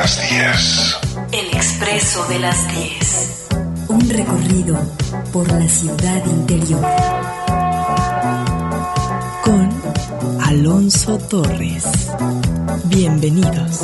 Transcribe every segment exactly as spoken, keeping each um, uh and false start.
las diez. El Expreso de las diez. Un recorrido por la ciudad interior. Con Alonso Torres. Bienvenidos.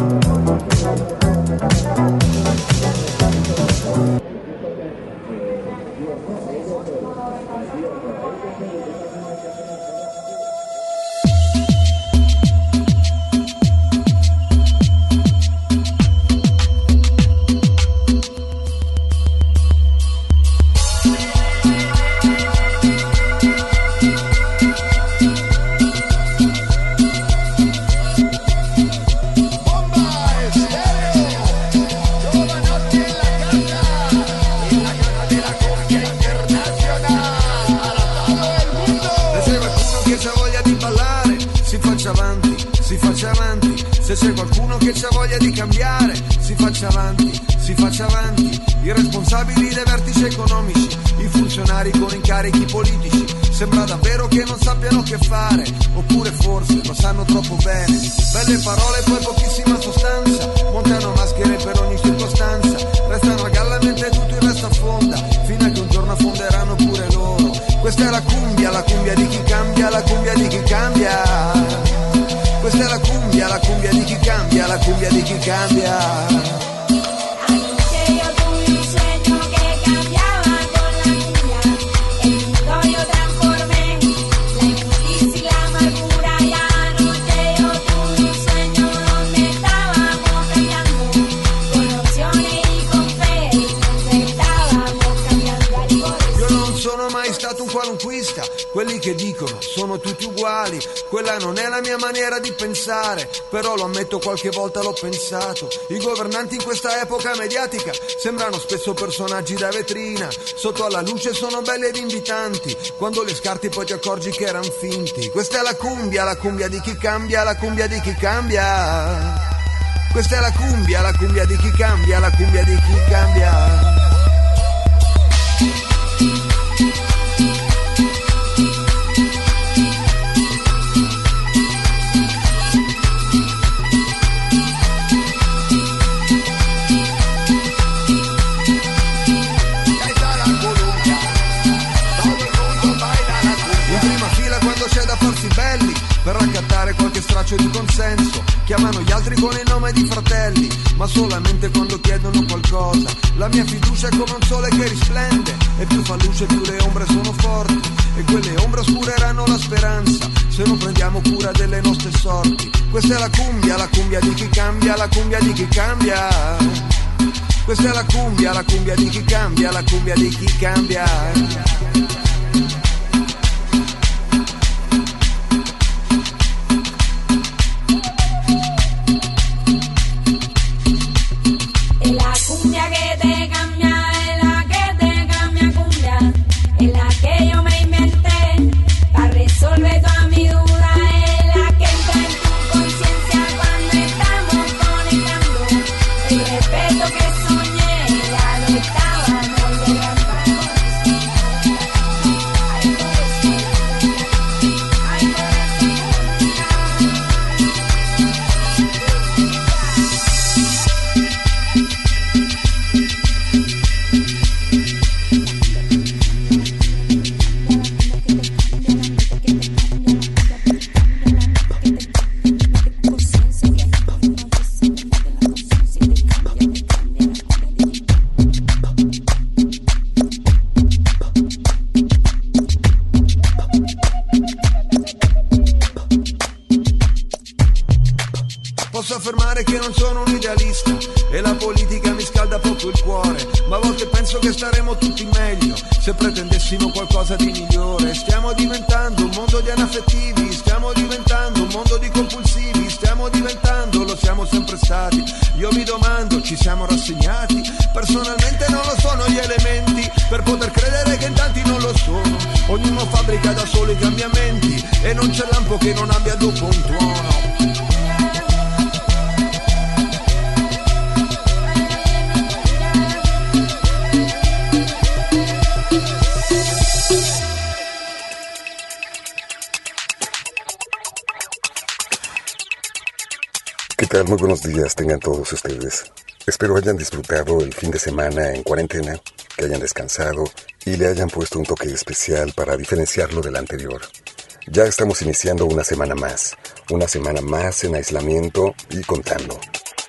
Se c'è qualcuno che c'ha voglia di cambiare, si faccia avanti, si faccia avanti. I responsabili dei vertici economici, i funzionari con incarichi politici, sembra davvero che non sappiano che fare, oppure forse lo sanno troppo bene. Belle parole poi pochissima sostanza, montano maschere per ogni circostanza, restano a galla mentre tutto il resto affonda, fino a che un giorno affonderanno pure loro. Questa è la cumbia, la cumbia di chi cambia, la cumbia di chi cambia. Questa è la cumbia, la cumbia di chi cambia, la cumbia di chi cambia. Qualunquista, quelli che dicono sono tutti uguali, quella non è la mia maniera di pensare, però lo ammetto, qualche volta l'ho pensato. I governanti in questa epoca mediatica sembrano spesso personaggi da vetrina, sotto alla luce sono belli ed invitanti, quando le scarti poi ti accorgi che erano finti. Questa è la cumbia, la cumbia di chi cambia, la cumbia di chi cambia. Questa è la cumbia, la cumbia di chi cambia, la cumbia di chi cambia. Belli per raccattare qualche straccio di consenso, chiamano gli altri con il nome di fratelli, ma solamente quando chiedono qualcosa. La mia fiducia è come un sole che risplende, e più fa luce più le ombre sono forti, e quelle ombre oscureranno la speranza se non prendiamo cura delle nostre sorti. Questa è la cumbia, la cumbia di chi cambia, la cumbia di chi cambia. Questa è la cumbia, la cumbia di chi cambia, la cumbia di chi cambia. tal? Muy buenos días tengan todos ustedes. Espero hayan disfrutado el fin de semana en cuarentena, que hayan descansado y le hayan puesto un toque especial para diferenciarlo del anterior. Ya estamos iniciando una semana más, una semana más en aislamiento y contando.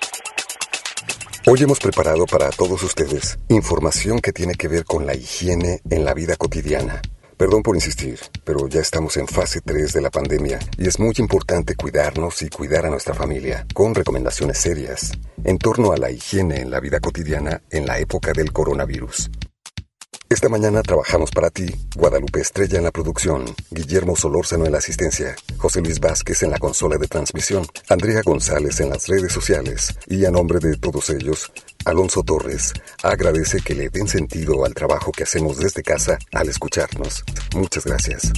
Hoy hemos preparado para todos ustedes información que tiene que ver con la higiene en la vida cotidiana. Perdón por insistir, pero ya estamos en fase tres de la pandemia y es muy importante cuidarnos y cuidar a nuestra familia, con recomendaciones serias en torno a la higiene en la vida cotidiana en la época del coronavirus. Esta mañana trabajamos para ti, Guadalupe Estrella en la producción, Guillermo Solórzano en la asistencia, José Luis Vázquez en la consola de transmisión, Andrea González en las redes sociales y a nombre de todos ellos, Alonso Torres agradece que le den sentido al trabajo que hacemos desde casa al escucharnos. Muchas gracias.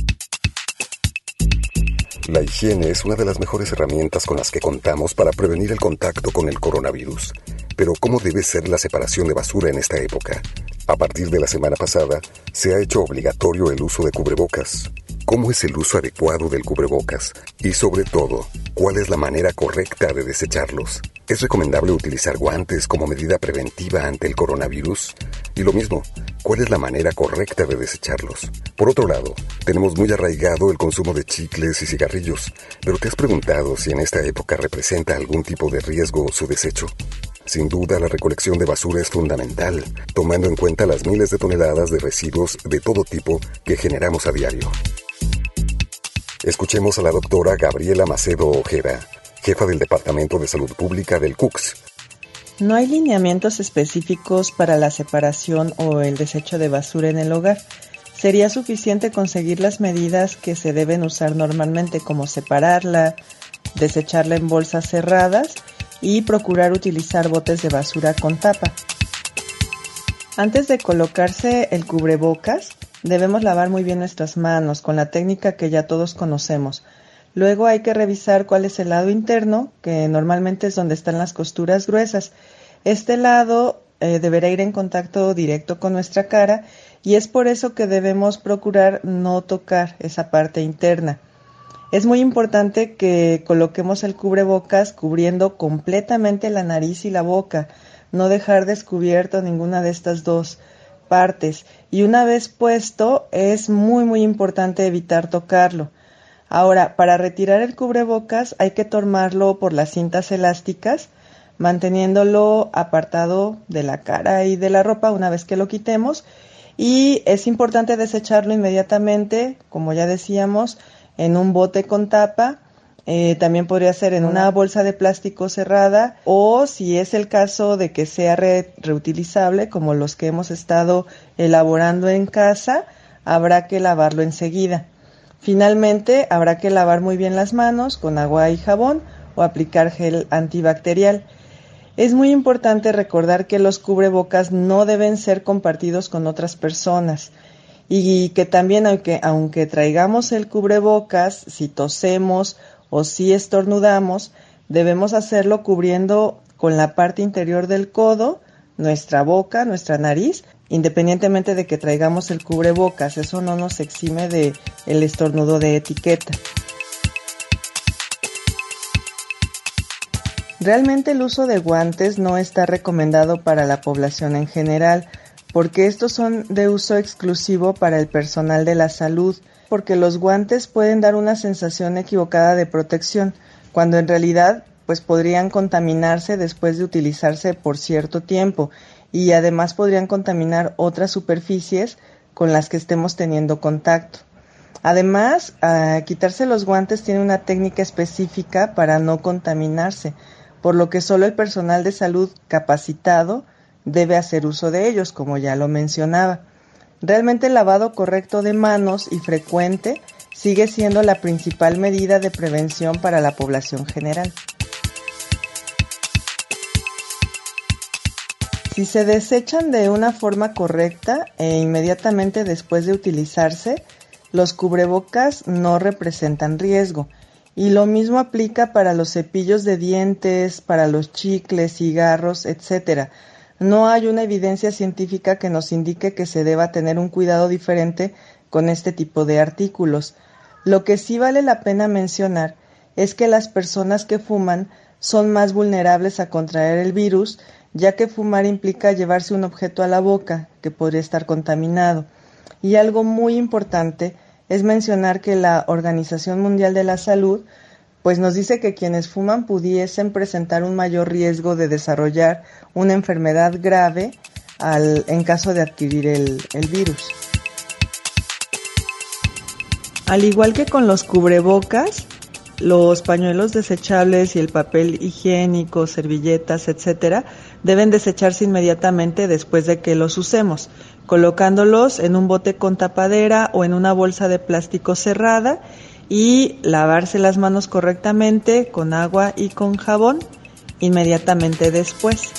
La higiene es una de las mejores herramientas con las que contamos para prevenir el contacto con el coronavirus. Pero ¿cómo debe ser la separación de basura en esta época? A partir de la semana pasada, se ha hecho obligatorio el uso de cubrebocas. ¿Cómo es el uso adecuado del cubrebocas? Y sobre todo, ¿cuál es la manera correcta de desecharlos? ¿Es recomendable utilizar guantes como medida preventiva ante el coronavirus? Y lo mismo, ¿cuál es la manera correcta de desecharlos? Por otro lado, tenemos muy arraigado el consumo de chicles y cigarrillos, pero ¿te has preguntado si en esta época representa algún tipo de riesgo su desecho? Sin duda, la recolección de basura es fundamental, tomando en cuenta las miles de toneladas de residuos de todo tipo que generamos a diario. Escuchemos a la doctora Gabriela Macedo Ojeda, jefa del Departamento de Salud Pública del C U C S. No hay lineamientos específicos para la separación o el desecho de basura en el hogar. Sería suficiente conseguir las medidas que se deben usar normalmente, como separarla, desecharla en bolsas cerradas y procurar utilizar botes de basura con tapa. Antes de colocarse el cubrebocas, debemos lavar muy bien nuestras manos con la técnica que ya todos conocemos. Luego hay que revisar cuál es el lado interno, que normalmente es donde están las costuras gruesas. Este lado eh, deberá ir en contacto directo con nuestra cara y es por eso que debemos procurar no tocar esa parte interna. Es muy importante que coloquemos el cubrebocas cubriendo completamente la nariz y la boca, no dejar descubierto ninguna de estas dos partes. Y una vez puesto, es muy muy importante evitar tocarlo. Ahora, para retirar el cubrebocas hay que tomarlo por las cintas elásticas, manteniéndolo apartado de la cara y de la ropa una vez que lo quitemos. Y es importante desecharlo inmediatamente, como ya decíamos, en un bote con tapa, eh, también podría ser en una bolsa de plástico cerrada o si es el caso de que sea re- reutilizable, como los que hemos estado elaborando en casa, habrá que lavarlo enseguida. Finalmente, habrá que lavar muy bien las manos con agua y jabón o aplicar gel antibacterial. Es muy importante recordar que los cubrebocas no deben ser compartidos con otras personas. Y que también, aunque, aunque traigamos el cubrebocas, si tosemos o si estornudamos, debemos hacerlo cubriendo con la parte interior del codo, nuestra boca, nuestra nariz, independientemente de que traigamos el cubrebocas. Eso no nos exime de el estornudo de etiqueta. Realmente el uso de guantes no está recomendado para la población en general, porque estos son de uso exclusivo para el personal de la salud, porque los guantes pueden dar una sensación equivocada de protección, cuando en realidad pues podrían contaminarse después de utilizarse por cierto tiempo y además podrían contaminar otras superficies con las que estemos teniendo contacto. Además, a quitarse los guantes tiene una técnica específica para no contaminarse, por lo que solo el personal de salud capacitado debe hacer uso de ellos, como ya lo mencionaba. Realmente el lavado correcto de manos y frecuente sigue siendo la principal medida de prevención para la población general. Si se desechan de una forma correcta e inmediatamente después de utilizarse, los cubrebocas no representan riesgo. Y lo mismo aplica para los cepillos de dientes, para los chicles, cigarros, etcétera. No hay una evidencia científica que nos indique que se deba tener un cuidado diferente con este tipo de artículos. Lo que sí vale la pena mencionar es que las personas que fuman son más vulnerables a contraer el virus, ya que fumar implica llevarse un objeto a la boca que podría estar contaminado. Y algo muy importante es mencionar que la Organización Mundial de la Salud pues nos dice que quienes fuman pudiesen presentar un mayor riesgo de desarrollar una enfermedad grave al, en caso de adquirir el, el virus. Al igual que con los cubrebocas, los pañuelos desechables y el papel higiénico, servilletas, etcétera, deben desecharse inmediatamente después de que los usemos, colocándolos en un bote con tapadera o en una bolsa de plástico cerrada y lavarse las manos correctamente con agua y con jabón inmediatamente después.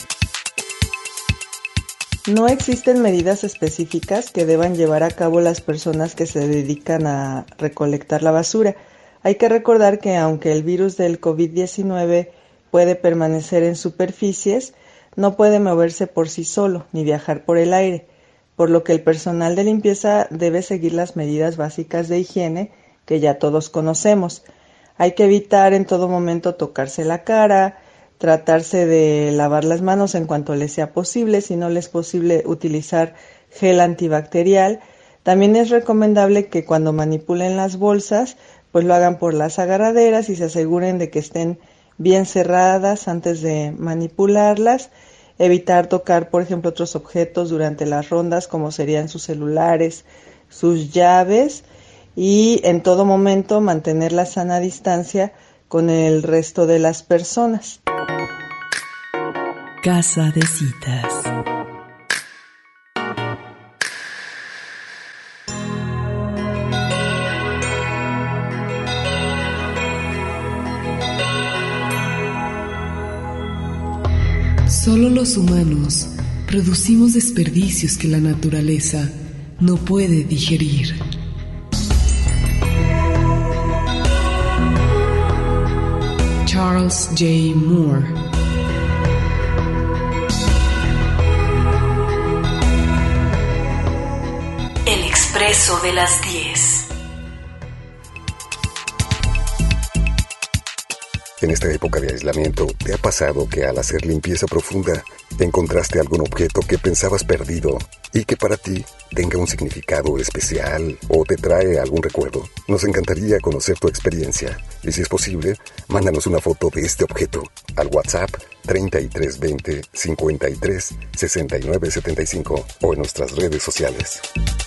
No existen medidas específicas que deban llevar a cabo las personas que se dedican a recolectar la basura. Hay que recordar que aunque el virus del covid diecinueve puede permanecer en superficies, no puede moverse por sí solo ni viajar por el aire, por lo que el personal de limpieza debe seguir las medidas básicas de higiene que ya todos conocemos. Hay que evitar en todo momento tocarse la cara, tratarse de lavar las manos en cuanto les sea posible, si no les es posible utilizar gel antibacterial. También es recomendable que cuando manipulen las bolsas, pues lo hagan por las agarraderas y se aseguren de que estén bien cerradas antes de manipularlas. Evitar tocar, por ejemplo, otros objetos durante las rondas, como serían sus celulares, sus llaves, y en todo momento mantener la sana distancia con el resto de las personas. Casa de citas. Solo los humanos producimos desperdicios que la naturaleza no puede digerir. Charles J. Moore. El Expreso de las diez. En esta época de aislamiento, ¿te ha pasado que al hacer limpieza profunda encontraste algún objeto que pensabas perdido y que para ti tenga un significado especial o te trae algún recuerdo? Nos encantaría conocer tu experiencia y, si es posible, mándanos una foto de este objeto al WhatsApp treinta y tres veinte cincuenta y tres sesenta y nueve setenta y cinco o en nuestras redes sociales.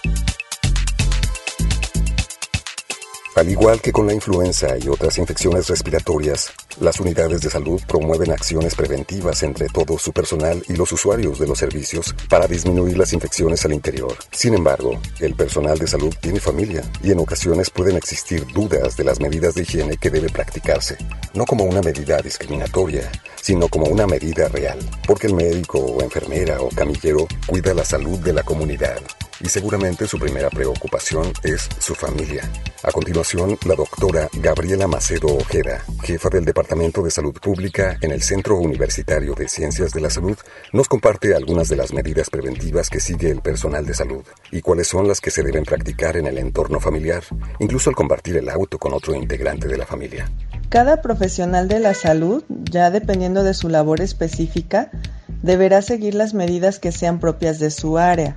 Al igual que con la influenza y otras infecciones respiratorias, las unidades de salud promueven acciones preventivas entre todo su personal y los usuarios de los servicios para disminuir las infecciones al interior. Sin embargo, el personal de salud tiene familia y en ocasiones pueden existir dudas de las medidas de higiene que debe practicarse, no como una medida discriminatoria, sino como una medida real, porque el médico o enfermera o camillero cuida la salud de la comunidad. Y seguramente su primera preocupación es su familia. A continuación, la doctora Gabriela Macedo Ojeda, jefa del Departamento de Salud Pública en el Centro Universitario de Ciencias de la Salud, nos comparte algunas de las medidas preventivas que sigue el personal de salud y cuáles son las que se deben practicar en el entorno familiar, incluso al compartir el auto con otro integrante de la familia. Cada profesional de la salud, ya dependiendo de su labor específica, deberá seguir las medidas que sean propias de su área.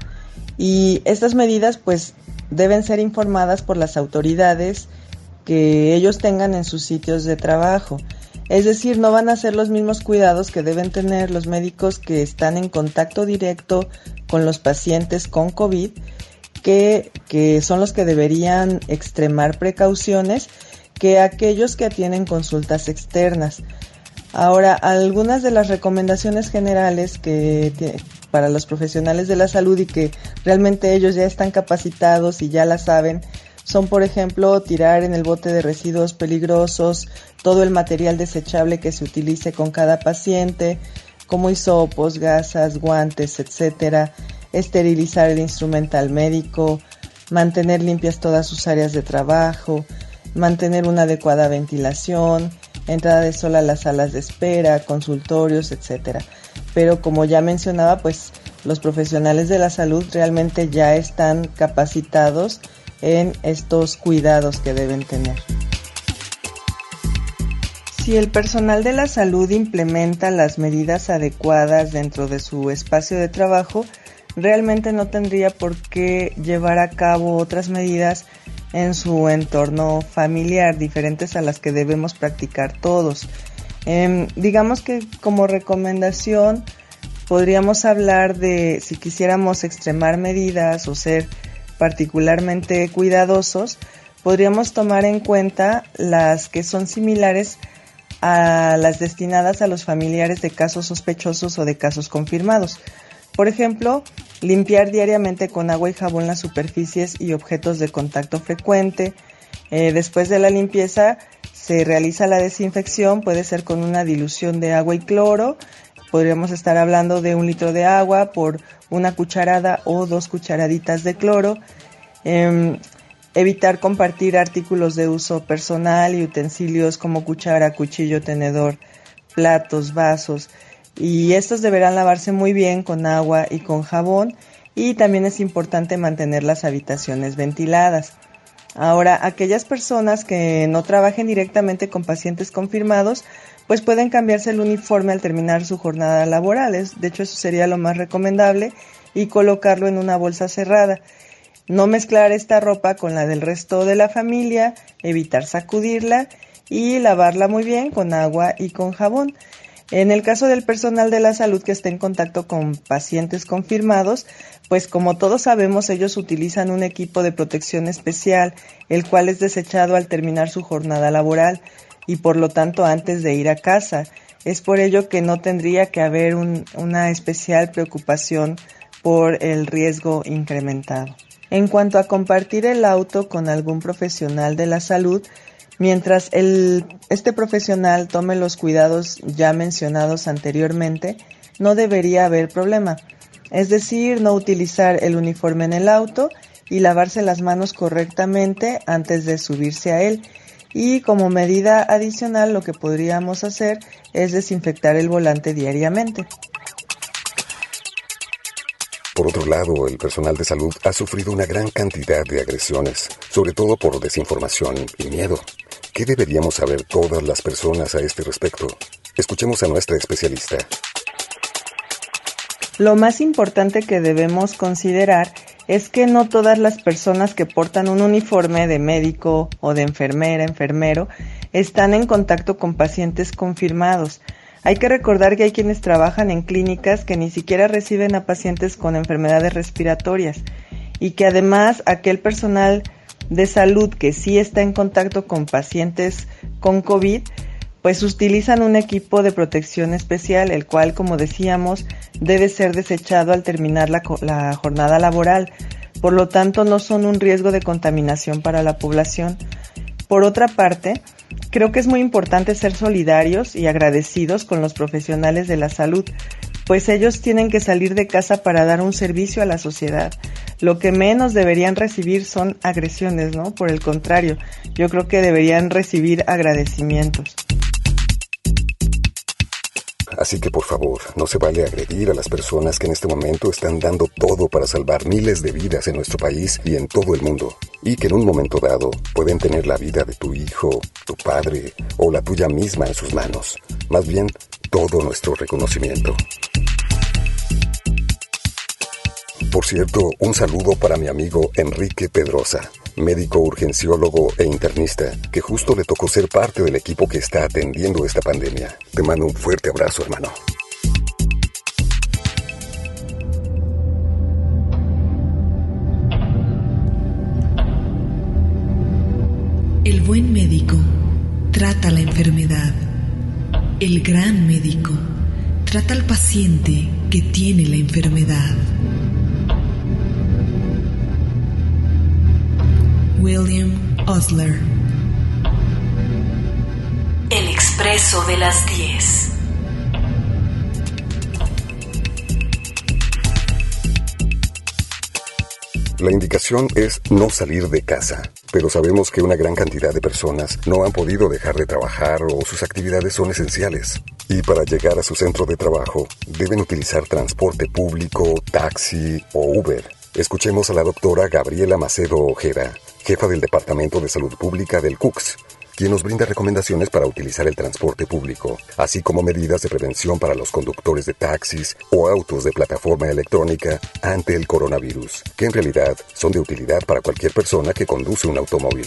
Y estas medidas pues deben ser informadas por las autoridades que ellos tengan en sus sitios de trabajo. Es decir, no van a ser los mismos cuidados que deben tener los médicos que están en contacto directo con los pacientes con COVID, que, que son los que deberían extremar precauciones, que aquellos que atienden consultas externas. Ahora, algunas de las recomendaciones generales que t- para los profesionales de la salud y que realmente ellos ya están capacitados y ya la saben, son, por ejemplo, tirar en el bote de residuos peligrosos todo el material desechable que se utilice con cada paciente, como hisopos, gasas, guantes, etcétera, esterilizar el instrumental médico, mantener limpias todas sus áreas de trabajo, mantener una adecuada ventilación, entrada de sol a las salas de espera, consultorios, etcétera. Pero como ya mencionaba, pues los profesionales de la salud realmente ya están capacitados en estos cuidados que deben tener. Si el personal de la salud implementa las medidas adecuadas dentro de su espacio de trabajo, realmente no tendría por qué llevar a cabo otras medidas en su entorno familiar, diferentes a las que debemos practicar todos. Eh, digamos que como recomendación podríamos hablar de, si quisiéramos extremar medidas o ser particularmente cuidadosos, podríamos tomar en cuenta las que son similares a las destinadas a los familiares de casos sospechosos o de casos confirmados. Por ejemplo, limpiar diariamente con agua y jabón las superficies y objetos de contacto frecuente. Eh, después de la limpieza se realiza la desinfección, puede ser con una dilución de agua y cloro. Podríamos estar hablando de un litro de agua por una cucharada o dos cucharaditas de cloro. Eh, Evitar compartir artículos de uso personal y utensilios como cuchara, cuchillo, tenedor, platos, vasos. Y estos deberán lavarse muy bien con agua y con jabón. Y también es importante mantener las habitaciones ventiladas. Ahora, aquellas personas que no trabajen directamente con pacientes confirmados, pues pueden cambiarse el uniforme al terminar su jornada laboral. De hecho, eso sería lo más recomendable y colocarlo en una bolsa cerrada. No mezclar esta ropa con la del resto de la familia, evitar sacudirla y lavarla muy bien con agua y con jabón. En el caso del personal de la salud que esté en contacto con pacientes confirmados, pues como todos sabemos, ellos utilizan un equipo de protección especial, el cual es desechado al terminar su jornada laboral y por lo tanto antes de ir a casa. Es por ello que no tendría que haber un, una especial preocupación por el riesgo incrementado. En cuanto a compartir el auto con algún profesional de la salud, mientras el, este profesional tome los cuidados ya mencionados anteriormente, no debería haber problema. Es decir, no utilizar el uniforme en el auto y lavarse las manos correctamente antes de subirse a él. Y como medida adicional, lo que podríamos hacer es desinfectar el volante diariamente. Por otro lado, el personal de salud ha sufrido una gran cantidad de agresiones, sobre todo por desinformación y miedo. ¿Qué deberíamos saber todas las personas a este respecto? Escuchemos a nuestra especialista. Lo más importante que debemos considerar es que no todas las personas que portan un uniforme de médico o de enfermera, enfermero, están en contacto con pacientes confirmados. Hay que recordar que hay quienes trabajan en clínicas que ni siquiera reciben a pacientes con enfermedades respiratorias y que además aquel personal de salud que sí está en contacto con pacientes con COVID, pues utilizan un equipo de protección especial, el cual, como decíamos, debe ser desechado al terminar la, la jornada laboral. Por lo tanto, no son un riesgo de contaminación para la población. Por otra parte, creo que es muy importante ser solidarios y agradecidos con los profesionales de la salud, pues ellos tienen que salir de casa para dar un servicio a la sociedad. Lo que menos deberían recibir son agresiones, ¿no? Por el contrario, yo creo que deberían recibir agradecimientos. Así que por favor, no se vale agredir a las personas que en este momento están dando todo para salvar miles de vidas en nuestro país y en todo el mundo, y que en un momento dado pueden tener la vida de tu hijo, tu padre o la tuya misma en sus manos. Más bien, todo nuestro reconocimiento. Por cierto, un saludo para mi amigo Enrique Pedrosa, médico urgenciólogo e internista, que justo le tocó ser parte del equipo que está atendiendo esta pandemia. Te mando un fuerte abrazo, hermano. El buen médico trata la enfermedad. El gran médico trata al paciente que tiene la enfermedad. William Osler. El Expreso de las diez. La indicación es no salir de casa, pero sabemos que una gran cantidad de personas no han podido dejar de trabajar o sus actividades son esenciales. Y para llegar a su centro de trabajo, deben utilizar transporte público, taxi o Uber. Escuchemos a la doctora Gabriela Macedo Ojeda, jefa del Departamento de Salud Pública del C U C S, quien nos brinda recomendaciones para utilizar el transporte público, así como medidas de prevención para los conductores de taxis o autos de plataforma electrónica ante el coronavirus, que en realidad son de utilidad para cualquier persona que conduce un automóvil.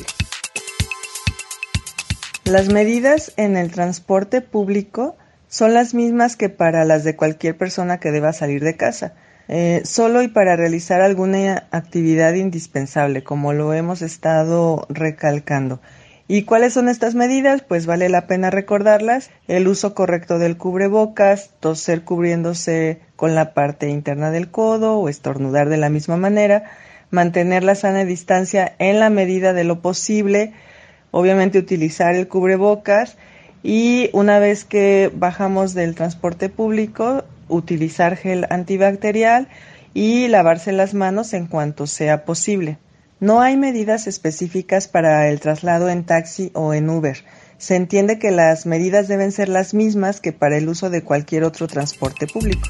Las medidas en el transporte público son las mismas que para las de cualquier persona que deba salir de casa, eh, solo y para realizar alguna actividad indispensable, como lo hemos estado recalcando. ¿Y cuáles son estas medidas? Pues vale la pena recordarlas: el uso correcto del cubrebocas, toser cubriéndose con la parte interna del codo o estornudar de la misma manera, mantener la sana distancia en la medida de lo posible, obviamente utilizar el cubrebocas, y una vez que bajamos del transporte público, utilizar gel antibacterial y lavarse las manos en cuanto sea posible. No hay medidas específicas para el traslado en taxi o en Uber. Se entiende que las medidas deben ser las mismas que para el uso de cualquier otro transporte público.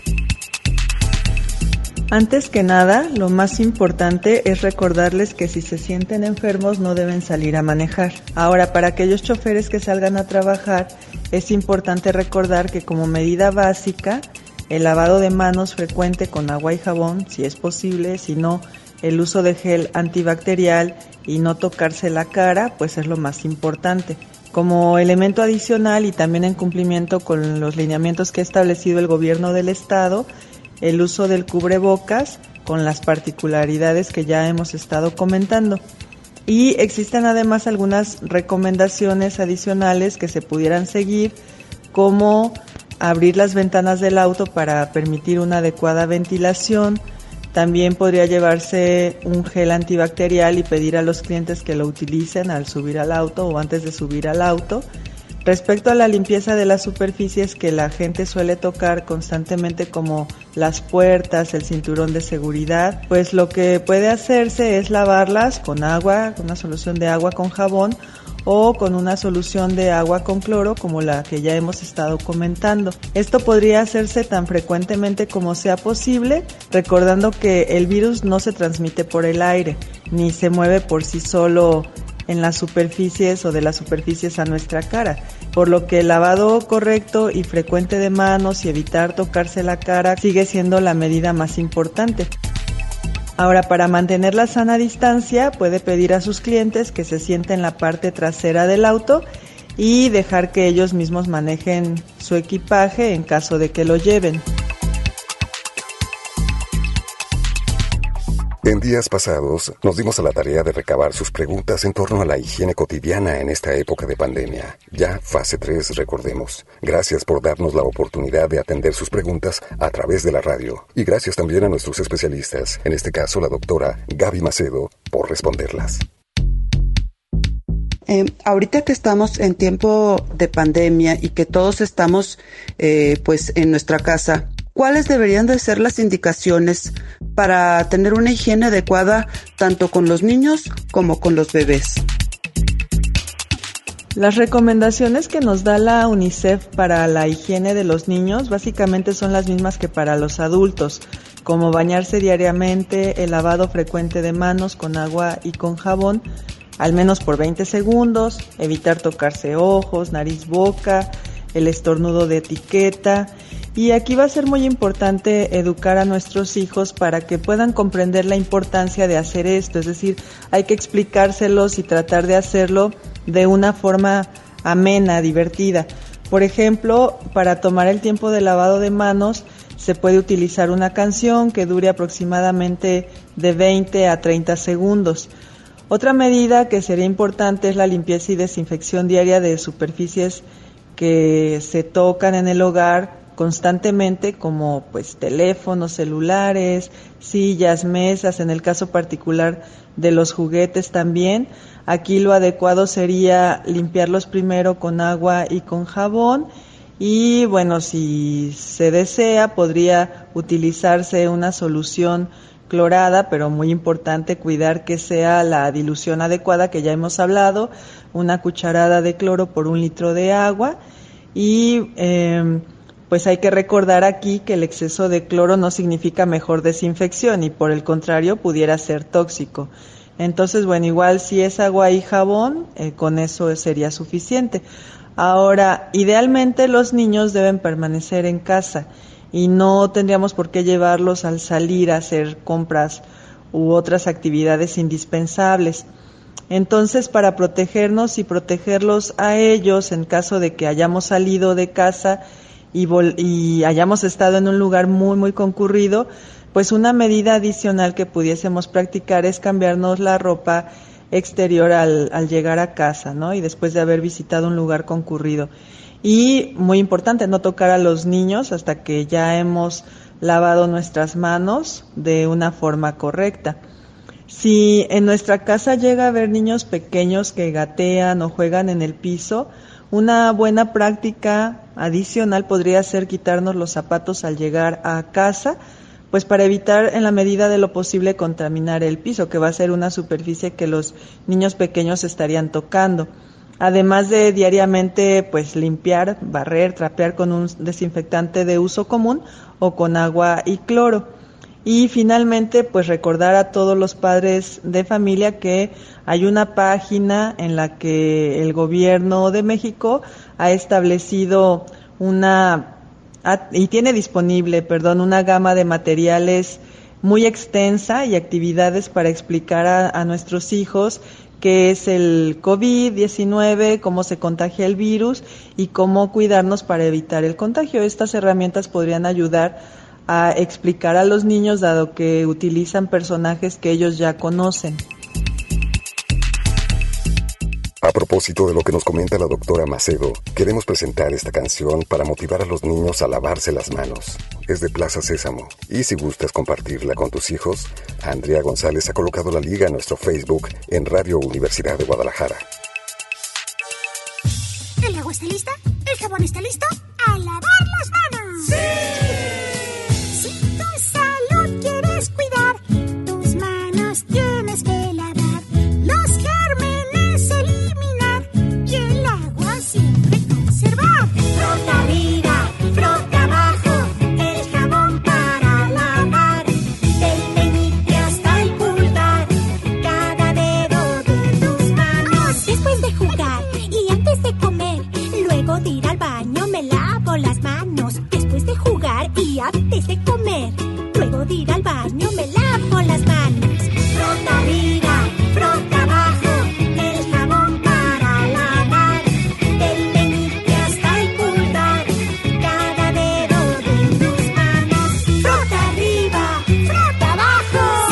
Antes que nada, lo más importante es recordarles que si se sienten enfermos no deben salir a manejar. Ahora, para aquellos choferes que salgan a trabajar, es importante recordar que como medida básica, el lavado de manos frecuente con agua y jabón, si es posible, si no, el uso de gel antibacterial y no tocarse la cara, pues es lo más importante. Como elemento adicional y también en cumplimiento con los lineamientos que ha establecido el gobierno del estado, el uso del cubrebocas con las particularidades que ya hemos estado comentando. Y existen además algunas recomendaciones adicionales que se pudieran seguir, como abrir las ventanas del auto para permitir una adecuada ventilación. También podría llevarse un gel antibacterial y pedir a los clientes que lo utilicen al subir al auto o antes de subir al auto. Respecto a la limpieza de las superficies que la gente suele tocar constantemente, como las puertas, el cinturón de seguridad, pues lo que puede hacerse es lavarlas con agua, con una solución de agua con jabón, o con una solución de agua con cloro como la que ya hemos estado comentando. Esto podría hacerse tan frecuentemente como sea posible, recordando que el virus no se transmite por el aire, ni se mueve por sí solo en las superficies o de las superficies a nuestra cara, por lo que el lavado correcto y frecuente de manos y evitar tocarse la cara sigue siendo la medida más importante. Ahora, para mantener la sana distancia, puede pedir a sus clientes que se sienten en la parte trasera del auto y dejar que ellos mismos manejen su equipaje en caso de que lo lleven. En días pasados, nos dimos a la tarea de recabar sus preguntas en torno a la higiene cotidiana en esta época de pandemia. Ya fase tres, recordemos. Gracias por darnos la oportunidad de atender sus preguntas a través de la radio. Y gracias también a nuestros especialistas, en este caso la doctora Gaby Macedo, por responderlas. Eh, ahorita que estamos en tiempo de pandemia y que todos estamos eh, pues en nuestra casa, ¿cuáles deberían de ser las indicaciones para tener una higiene adecuada tanto con los niños como con los bebés? Las recomendaciones que nos da la UNICEF para la higiene de los niños básicamente son las mismas que para los adultos, como bañarse diariamente, el lavado frecuente de manos con agua y con jabón, al menos por veinte segundos, evitar tocarse ojos, nariz, boca, el estornudo de etiqueta. Y aquí va a ser muy importante educar a nuestros hijos para que puedan comprender la importancia de hacer esto, es decir, hay que explicárselos y tratar de hacerlo de una forma amena, divertida. Por ejemplo, para tomar el tiempo de lavado de manos, se puede utilizar una canción que dure aproximadamente de veinte a treinta segundos. Otra medida que sería importante es la limpieza y desinfección diaria de superficies que se tocan en el hogar constantemente, como pues teléfonos, celulares, sillas, mesas, en el caso particular de los juguetes también. Aquí lo adecuado sería limpiarlos primero con agua y con jabón, y bueno, si se desea podría utilizarse una solución clorada, pero muy importante cuidar que sea la dilución adecuada que ya hemos hablado, una cucharada de cloro por un litro de agua. Y eh, pues hay que recordar aquí que el exceso de cloro no significa mejor desinfección y por el contrario pudiera ser tóxico. Entonces, bueno, igual si es agua y jabón, eh, con eso sería suficiente. Ahora, idealmente los niños deben permanecer en casa y no tendríamos por qué llevarlos al salir a hacer compras u otras actividades indispensables. Entonces, para protegernos y protegerlos a ellos en caso de que hayamos salido de casa y, vol- y hayamos estado en un lugar muy, muy concurrido, pues una medida adicional que pudiésemos practicar es cambiarnos la ropa exterior al, al llegar a casa, ¿no? Y después de haber visitado un lugar concurrido. Y muy importante, no tocar a los niños hasta que ya hemos lavado nuestras manos de una forma correcta. Si en nuestra casa llega a haber niños pequeños que gatean o juegan en el piso, una buena práctica adicional podría ser quitarnos los zapatos al llegar a casa, pues para evitar en la medida de lo posible contaminar el piso, que va a ser una superficie que los niños pequeños estarían tocando. Además de diariamente pues limpiar, barrer, trapear con un desinfectante de uso común o con agua y cloro. Y finalmente, pues recordar a todos los padres de familia que hay una página en la que el gobierno de México ha establecido una, y tiene disponible, perdón, una gama de materiales muy extensa y actividades para explicar a, a nuestros hijos qué es el COVID diecinueve, cómo se contagia el virus y cómo cuidarnos para evitar el contagio. Estas herramientas podrían ayudar a explicar a los niños, dado que utilizan personajes que ellos ya conocen. A propósito de lo que nos comenta la doctora Macedo, queremos presentar esta canción para motivar a los niños a lavarse las manos. Es de Plaza Sésamo, y si gustas compartirla con tus hijos, Andrea González ha colocado la liga en nuestro Facebook en Radio Universidad de Guadalajara. ¿El agua está lista? ¿El jabón está listo? ¡A lavar las manos! ¡Sí! Antes de comer, luego de ir al baño me lavo las manos. Frota arriba, frota abajo, el jabón para lavar. Del meñique hasta el pulgar, cada dedo de tus manos. Frota arriba, frota abajo.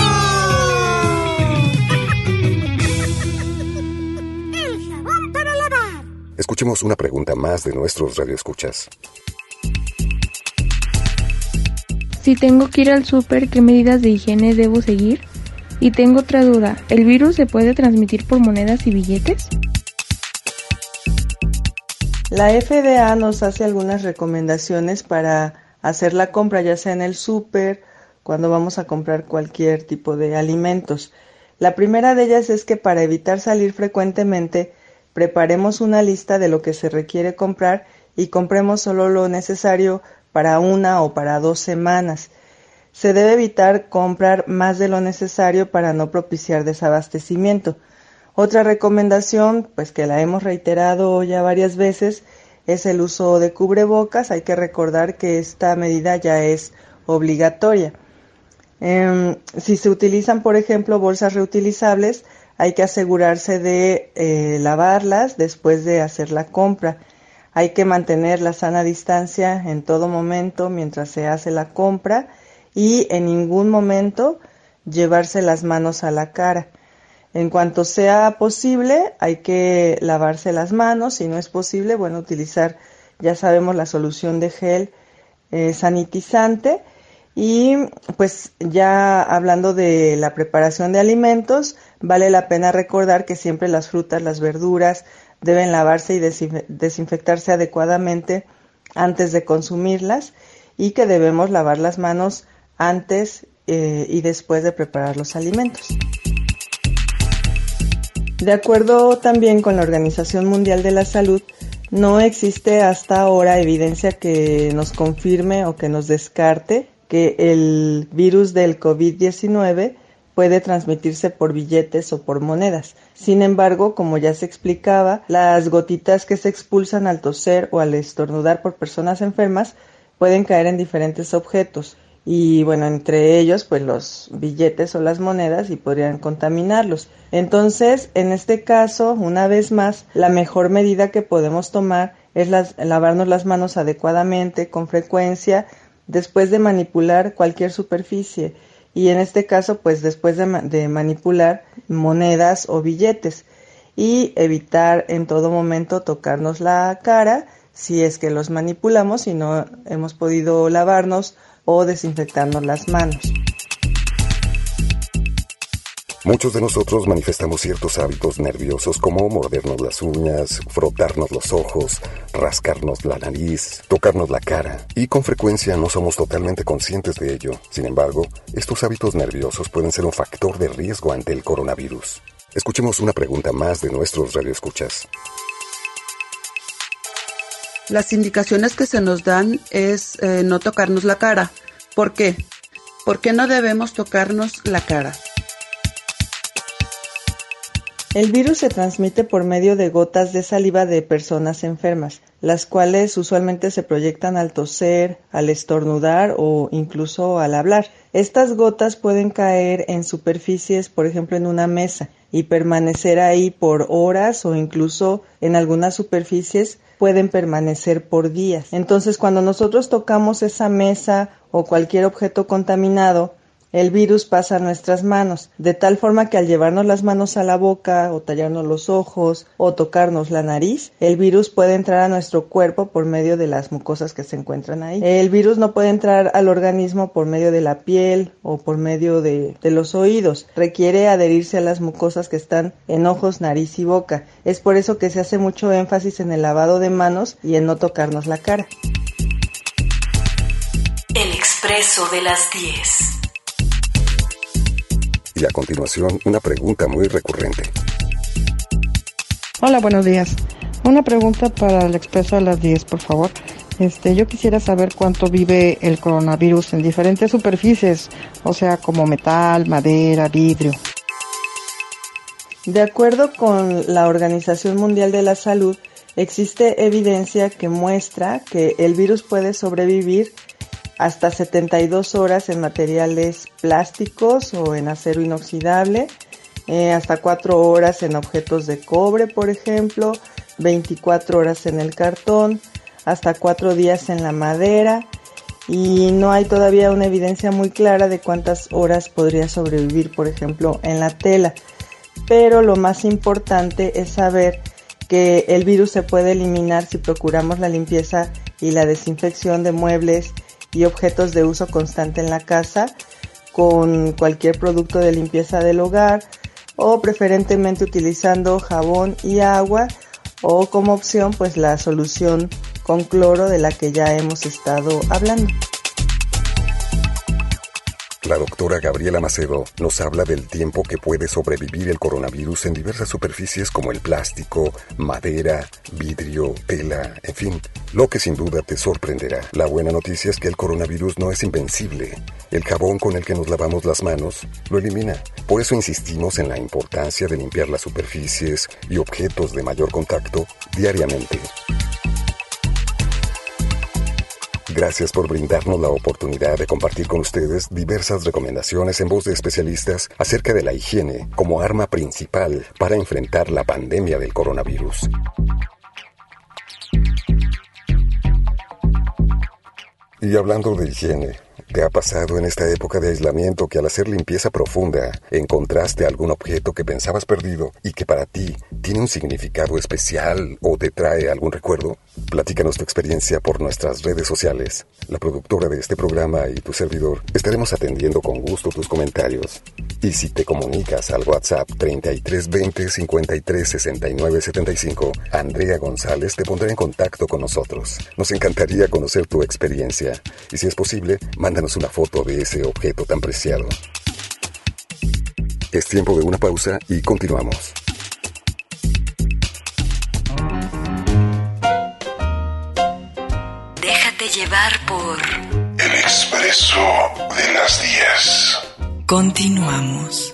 ¡Sí! El jabón para lavar. Escuchemos una pregunta más de nuestros radioescuchas. Si tengo que ir al súper, ¿qué medidas de higiene debo seguir? Y tengo otra duda, ¿el virus se puede transmitir por monedas y billetes? La F D A nos hace algunas recomendaciones para hacer la compra, ya sea en el súper, cuando vamos a comprar cualquier tipo de alimentos. La primera de ellas es que para evitar salir frecuentemente, preparemos una lista de lo que se requiere comprar y compremos solo lo necesario para una o para dos semanas. Se debe evitar comprar más de lo necesario para no propiciar desabastecimiento. Otra recomendación, pues que la hemos reiterado ya varias veces, es el uso de cubrebocas. Hay que recordar que esta medida ya es obligatoria. Eh, si se utilizan, por ejemplo, bolsas reutilizables, hay que asegurarse de eh, lavarlas después de hacer la compra. Hay que mantener la sana distancia en todo momento mientras se hace la compra y en ningún momento llevarse las manos a la cara. En cuanto sea posible, hay que lavarse las manos. Si no es posible, bueno, utilizar, ya sabemos, la solución de gel eh, sanitizante. Y pues ya hablando de la preparación de alimentos, vale la pena recordar que siempre las frutas, las verduras, deben lavarse y desinfectarse adecuadamente antes de consumirlas y que debemos lavar las manos antes eh, y después de preparar los alimentos. De acuerdo también con la Organización Mundial de la Salud, no existe hasta ahora evidencia que nos confirme o que nos descarte que el virus del COVID diecinueve puede transmitirse por billetes o por monedas. Sin embargo, como ya se explicaba, las gotitas que se expulsan al toser o al estornudar por personas enfermas pueden caer en diferentes objetos y bueno, entre ellos pues los billetes o las monedas y podrían contaminarlos. Entonces, en este caso, una vez más, la mejor medida que podemos tomar es las, lavarnos las manos adecuadamente, con frecuencia, después de manipular cualquier superficie. Y en este caso, pues después de, de manipular monedas o billetes y evitar en todo momento tocarnos la cara si es que los manipulamos y no hemos podido lavarnos o desinfectarnos las manos. Muchos de nosotros manifestamos ciertos hábitos nerviosos como mordernos las uñas, frotarnos los ojos, rascarnos la nariz, tocarnos la cara, y con frecuencia no somos totalmente conscientes de ello. Sin embargo, estos hábitos nerviosos pueden ser un factor de riesgo ante el coronavirus. Escuchemos una pregunta más de nuestros radioescuchas. Las indicaciones que se nos dan es eh, no tocarnos la cara. ¿Por qué? ¿Por qué no debemos tocarnos la cara? El virus se transmite por medio de gotas de saliva de personas enfermas, las cuales usualmente se proyectan al toser, al estornudar o incluso al hablar. Estas gotas pueden caer en superficies, por ejemplo en una mesa, y permanecer ahí por horas o incluso en algunas superficies pueden permanecer por días. Entonces, cuando nosotros tocamos esa mesa o cualquier objeto contaminado, el virus pasa a nuestras manos, de tal forma que al llevarnos las manos a la boca o tallarnos los ojos o tocarnos la nariz, el virus puede entrar a nuestro cuerpo por medio de las mucosas que se encuentran ahí. El virus no puede entrar al organismo por medio de la piel o por medio de, de los oídos. Requiere adherirse a las mucosas que están en ojos, nariz y boca. Es por eso que se hace mucho énfasis en el lavado de manos y en no tocarnos la cara. El expreso de las diez. Y a continuación, una pregunta muy recurrente. Hola, buenos días. Una pregunta para el expreso de las diez, por favor. Este, yo quisiera saber cuánto vive el coronavirus en diferentes superficies, o sea, como metal, madera, vidrio. De acuerdo con la Organización Mundial de la Salud, existe evidencia que muestra que el virus puede sobrevivir hasta setenta y dos horas en materiales plásticos o en acero inoxidable, eh, hasta cuatro horas en objetos de cobre, por ejemplo, veinticuatro horas en el cartón, hasta cuatro días en la madera, y no hay todavía una evidencia muy clara de cuántas horas podría sobrevivir, por ejemplo, en la tela. Pero lo más importante es saber que el virus se puede eliminar si procuramos la limpieza y la desinfección de muebles y objetos de uso constante en la casa con cualquier producto de limpieza del hogar o preferentemente utilizando jabón y agua o como opción pues la solución con cloro de la que ya hemos estado hablando. La doctora Gabriela Macedo nos habla del tiempo que puede sobrevivir el coronavirus en diversas superficies como el plástico, madera, vidrio, tela, en fin, lo que sin duda te sorprenderá. La buena noticia es que el coronavirus no es invencible. El jabón con el que nos lavamos las manos lo elimina. Por eso insistimos en la importancia de limpiar las superficies y objetos de mayor contacto diariamente. Gracias por brindarnos la oportunidad de compartir con ustedes diversas recomendaciones en voz de especialistas acerca de la higiene como arma principal para enfrentar la pandemia del coronavirus. Y hablando de higiene, ¿te ha pasado en esta época de aislamiento que al hacer limpieza profunda encontraste algún objeto que pensabas perdido y que para ti tiene un significado especial o te trae algún recuerdo? Platícanos tu experiencia por nuestras redes sociales. La productora de este programa y tu servidor estaremos atendiendo con gusto tus comentarios. Y si te comunicas al WhatsApp treinta y tres veinte cincuenta y tres sesenta y nueve setenta y cinco, Andrea González te pondrá en contacto con nosotros. Nos encantaría conocer tu experiencia y si es posible, mándanos una foto de ese objeto tan preciado. Es tiempo de una pausa y continuamos. Déjate llevar por El expreso de las diez. Continuamos.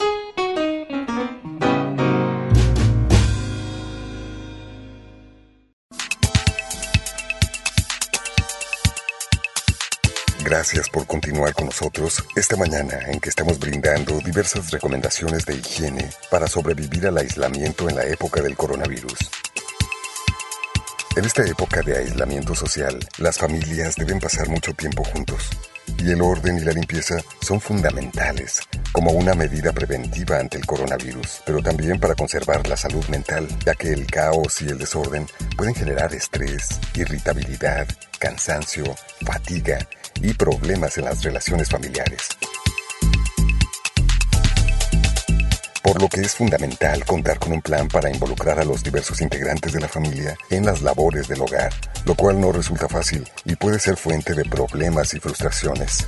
Gracias por continuar con nosotros esta mañana en que estamos brindando diversas recomendaciones de higiene para sobrevivir al aislamiento en la época del coronavirus. En esta época de aislamiento social, las familias deben pasar mucho tiempo juntos. Y el orden y la limpieza son fundamentales como una medida preventiva ante el coronavirus, pero también para conservar la salud mental, ya que el caos y el desorden pueden generar estrés, irritabilidad, cansancio, fatiga y problemas en las relaciones familiares. Por lo que es fundamental contar con un plan para involucrar a los diversos integrantes de la familia en las labores del hogar, lo cual no resulta fácil y puede ser fuente de problemas y frustraciones.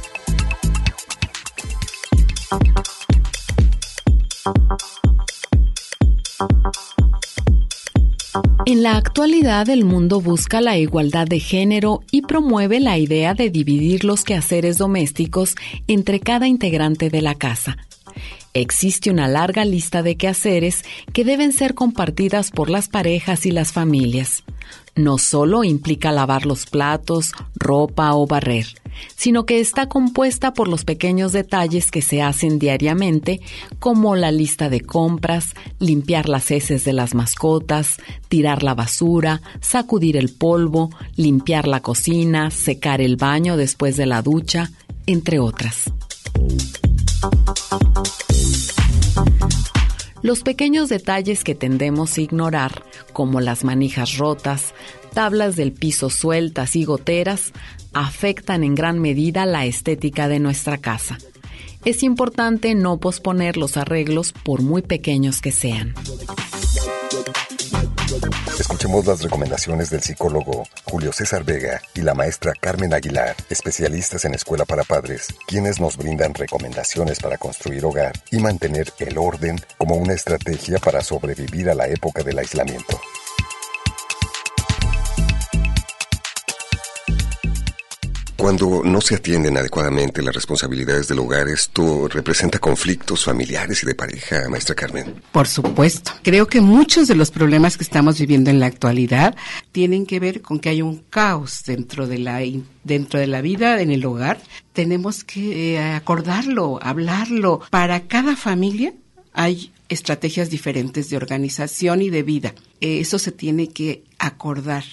En la actualidad, el mundo busca la igualdad de género y promueve la idea de dividir los quehaceres domésticos entre cada integrante de la casa. Existe una larga lista de quehaceres que deben ser compartidas por las parejas y las familias. No solo implica lavar los platos, ropa o barrer, sino que está compuesta por los pequeños detalles que se hacen diariamente, como la lista de compras, limpiar las heces de las mascotas, tirar la basura, sacudir el polvo, limpiar la cocina, secar el baño después de la ducha, entre otras. Los pequeños detalles que tendemos a ignorar, como las manijas rotas, tablas del piso sueltas y goteras, afectan en gran medida la estética de nuestra casa. Es importante no posponer los arreglos por muy pequeños que sean. Escuchemos las recomendaciones del psicólogo Julio César Vega y la maestra Carmen Aguilar, especialistas en escuela para padres, quienes nos brindan recomendaciones para construir hogar y mantener el orden como una estrategia para sobrevivir a la época del aislamiento. Cuando no se atienden adecuadamente las responsabilidades del hogar, ¿esto representa conflictos familiares y de pareja, maestra Carmen? Por supuesto. Creo que muchos de los problemas que estamos viviendo en la actualidad tienen que ver con que hay un caos dentro de la dentro de la vida en el hogar. Tenemos que eh, acordarlo, hablarlo. Para cada familia hay estrategias diferentes de organización y de vida. Eh, eso se tiene que acordar.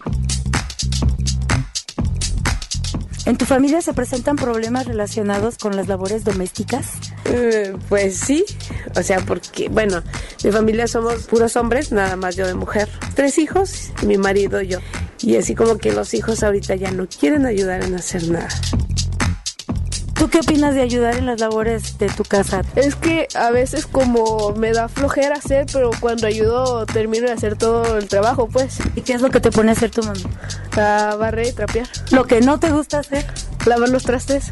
¿En tu familia se presentan problemas relacionados con las labores domésticas? Eh, pues sí, o sea, porque, bueno, mi familia somos puros hombres, nada más yo de mujer. Tres hijos, mi marido y yo. Y así como que los hijos ahorita ya no quieren ayudar en hacer nada. ¿Tú qué opinas de ayudar en las labores de tu casa? Es que a veces como me da flojera hacer, pero cuando ayudo termino de hacer todo el trabajo, pues. ¿Y qué es lo que te pone a hacer tu mamá? A barrer y trapear. ¿Lo que no te gusta hacer? Lavar los trastes.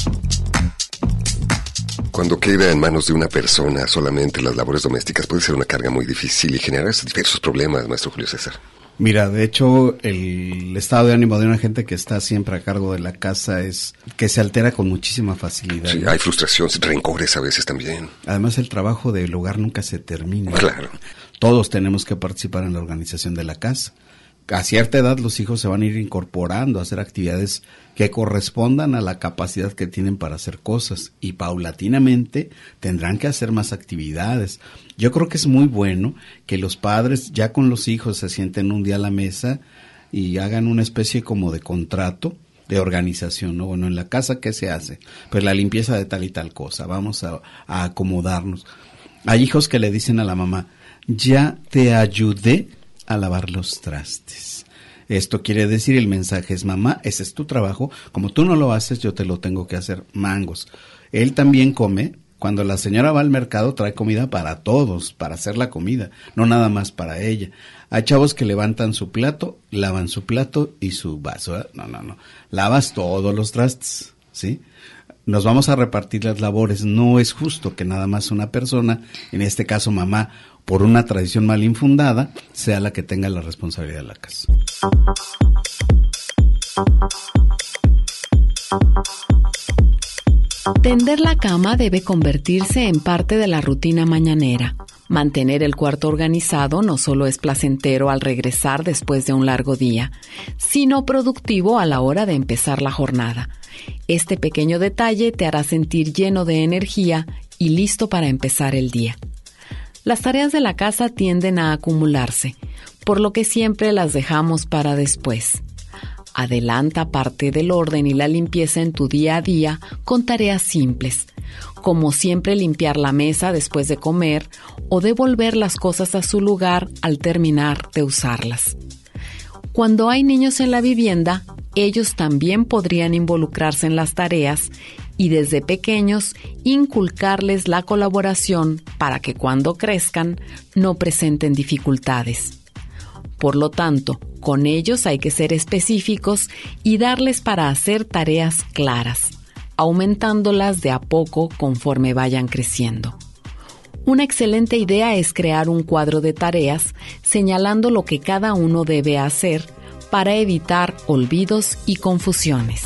Cuando queda en manos de una persona solamente las labores domésticas puede ser una carga muy difícil y generar diversos problemas, maestro Julio César. Mira, de hecho, el estado de ánimo de una gente que está siempre a cargo de la casa es que se altera con muchísima facilidad. Sí, hay frustración, rencores a veces también. Además, el trabajo del hogar nunca se termina. Claro. Todos tenemos que participar en la organización de la casa. A cierta edad los hijos se van a ir incorporando a hacer actividades que correspondan a la capacidad que tienen para hacer cosas y paulatinamente tendrán que hacer más actividades. Yo creo que es muy bueno que los padres ya con los hijos se sienten un día a la mesa y hagan una especie como de contrato de organización, ¿no? Bueno, en la casa, ¿qué se hace? Pues la limpieza de tal y tal cosa, vamos a, a acomodarnos. Hay hijos que le dicen a la mamá, ya te ayudé a lavar los trastes. Esto quiere decir, el mensaje es, mamá, ese es tu trabajo, como tú no lo haces, yo te lo tengo que hacer, mangos. Él también come, cuando la señora va al mercado trae comida para todos, para hacer la comida, no nada más para ella. Hay chavos que levantan su plato, lavan su plato y su vaso, ¿eh? no, no, no, lavas todos los trastes, ¿sí? Nos vamos a repartir las labores, no es justo que nada más una persona, en este caso mamá, por una tradición mal infundada, sea la que tenga la responsabilidad de la casa. Tender la cama debe convertirse en parte de la rutina mañanera. Mantener el cuarto organizado no solo es placentero al regresar después de un largo día, sino productivo a la hora de empezar la jornada. Este pequeño detalle te hará sentir lleno de energía y listo para empezar el día. Las tareas de la casa tienden a acumularse, por lo que siempre las dejamos para después. Adelanta parte del orden y la limpieza en tu día a día con tareas simples, como siempre limpiar la mesa después de comer o devolver las cosas a su lugar al terminar de usarlas. Cuando hay niños en la vivienda, ellos también podrían involucrarse en las tareas y desde pequeños inculcarles la colaboración para que cuando crezcan no presenten dificultades. Por lo tanto, con ellos hay que ser específicos y darles para hacer tareas claras, aumentándolas de a poco conforme vayan creciendo. Una excelente idea es crear un cuadro de tareas señalando lo que cada uno debe hacer para evitar olvidos y confusiones.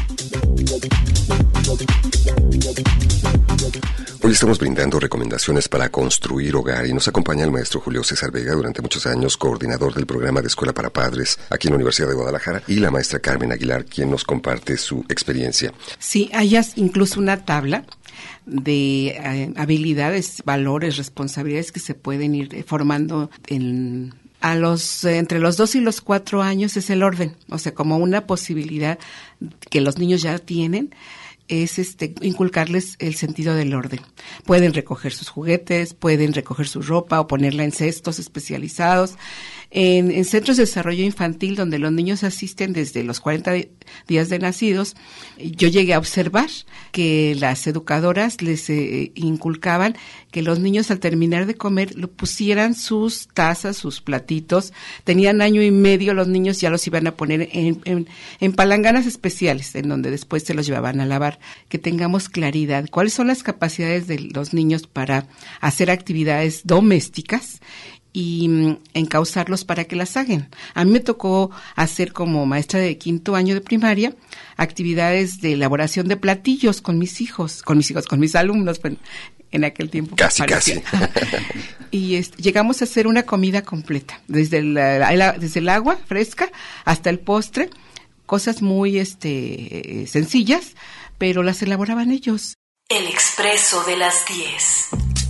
Hoy estamos brindando recomendaciones para construir hogar y nos acompaña el maestro Julio César Vega, durante muchos años coordinador del programa de Escuela para Padres aquí en la Universidad de Guadalajara, y la maestra Carmen Aguilar, quien nos comparte su experiencia. Sí, hay incluso una tabla de eh, habilidades, valores, responsabilidades que se pueden ir formando en... A los, eh, entre los dos y los cuatro años es el orden, o sea, como una posibilidad que los niños ya tienen, es este inculcarles el sentido del orden. Pueden recoger sus juguetes, pueden recoger su ropa o ponerla en cestos especializados. En, en centros de desarrollo infantil, donde los niños asisten desde los cuarenta días de nacidos, yo llegué a observar que las educadoras les eh, inculcaban que los niños al terminar de comer lo pusieran sus tazas, sus platitos. Tenían año y medio, los niños ya los iban a poner en, en, en palanganas especiales, en donde después se los llevaban a lavar. Que tengamos claridad cuáles son las capacidades de los niños para hacer actividades domésticas y mm, encauzarlos para que las hagan. A mí me tocó hacer, como maestra de quinto año de primaria, actividades de elaboración de platillos con mis hijos, con mis hijos, con mis alumnos, bueno, en aquel tiempo. Casi, casi. Y este, llegamos a hacer una comida completa, desde el, la, desde el agua fresca hasta el postre, cosas muy este sencillas, pero las elaboraban ellos. El expreso de las diez.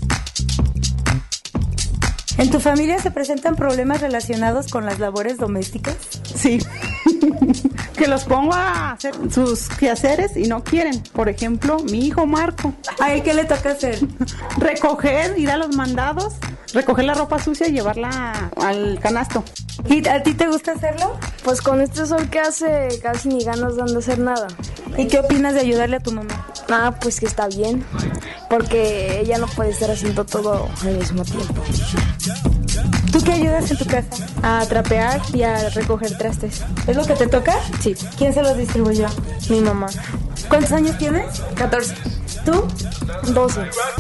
¿En tu familia se presentan problemas relacionados con las labores domésticas? Sí, que los pongo a hacer sus quehaceres y no quieren. Por ejemplo, mi hijo Marco. ¿A él qué le toca hacer? Recoger, ir a los mandados, recoger la ropa sucia y llevarla al canasto. ¿Y a ti te gusta hacerlo? Pues con este sol que hace casi ni ganas dan de hacer nada. ¿Y qué opinas de ayudarle a tu mamá? Ah, pues que está bien, porque ella no puede estar haciendo todo al mismo tiempo. ¿Tú qué ayudas en tu casa? A trapear y a recoger trastes. ¿Es lo que te toca? Sí. ¿Quién se los distribuyó? Mi mamá. ¿Cuántos años tienes? catorce. ¿Tú? doce.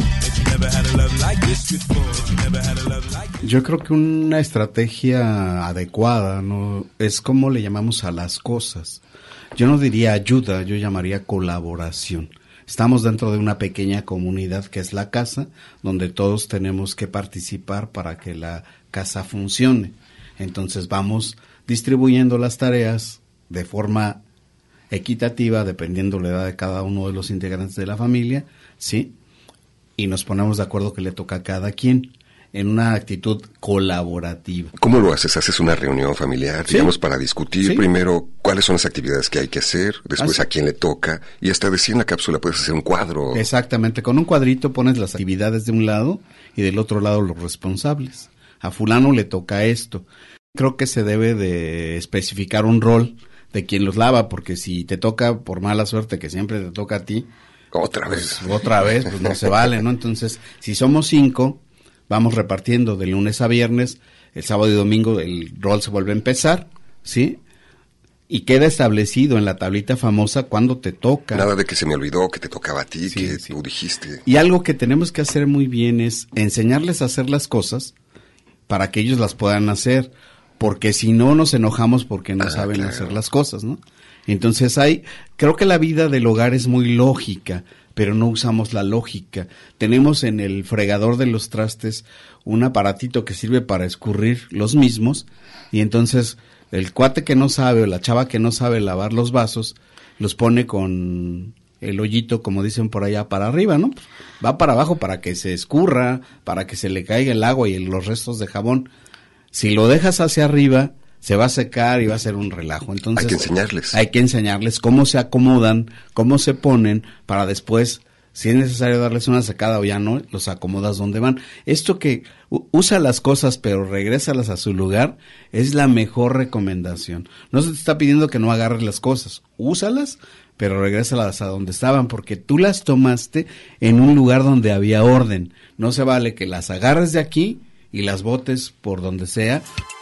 Yo creo que una estrategia adecuada, ¿no?, es como le llamamos a las cosas. Yo no diría ayuda, yo llamaría colaboración. Estamos dentro de una pequeña comunidad que es la casa, donde todos tenemos que participar para que la casa funcione. Entonces vamos distribuyendo las tareas de forma equitativa, dependiendo la edad de cada uno de los integrantes de la familia, ¿sí? Y nos ponemos de acuerdo que le toca a cada quien, en una actitud colaborativa. ¿Cómo lo haces? ¿Haces una reunión familiar, ¿Sí? digamos, para discutir ¿Sí? primero cuáles son las actividades que hay que hacer, después Así. a quién le toca, y hasta decir en la cápsula puedes hacer un cuadro? Exactamente, con un cuadrito pones las actividades de un lado y del otro lado los responsables. A fulano le toca esto. Creo que se debe de especificar un rol de quien los lava, porque si te toca por mala suerte que siempre te toca a ti, otra vez, pues, otra vez, pues no se vale, ¿no? Entonces, si somos cinco, vamos repartiendo de lunes a viernes, el sábado y domingo el rol se vuelve a empezar, ¿sí? Y queda establecido en la tablita famosa cuándo te toca. Nada de que se me olvidó que te tocaba a ti, Sí, que sí. tú dijiste. Y algo que tenemos que hacer muy bien es enseñarles a hacer las cosas para que ellos las puedan hacer, porque si no nos enojamos porque no Ah, saben claro. hacer las cosas, ¿no? Entonces hay, creo que la vida del hogar es muy lógica, pero no usamos la lógica. Tenemos en el fregador de los trastes un aparatito que sirve para escurrir los mismos, y entonces el cuate que no sabe o la chava que no sabe lavar los vasos, los pone con el hoyito, como dicen por allá, para arriba, ¿no? Va para abajo para que se escurra, para que se le caiga el agua y los restos de jabón. Si lo dejas hacia arriba, se va a secar y va a ser un relajo. Entonces hay que enseñarles. Hay que enseñarles cómo se acomodan, cómo se ponen, para después, si es necesario darles una secada o ya no, los acomodas donde van. Esto que usa las cosas pero regrésalas a su lugar es la mejor recomendación. No se te está pidiendo que no agarres las cosas, úsalas, pero regrésalas a donde estaban, porque tú las tomaste en un lugar donde había orden. No se vale que las agarres de aquí y las botes por donde sea.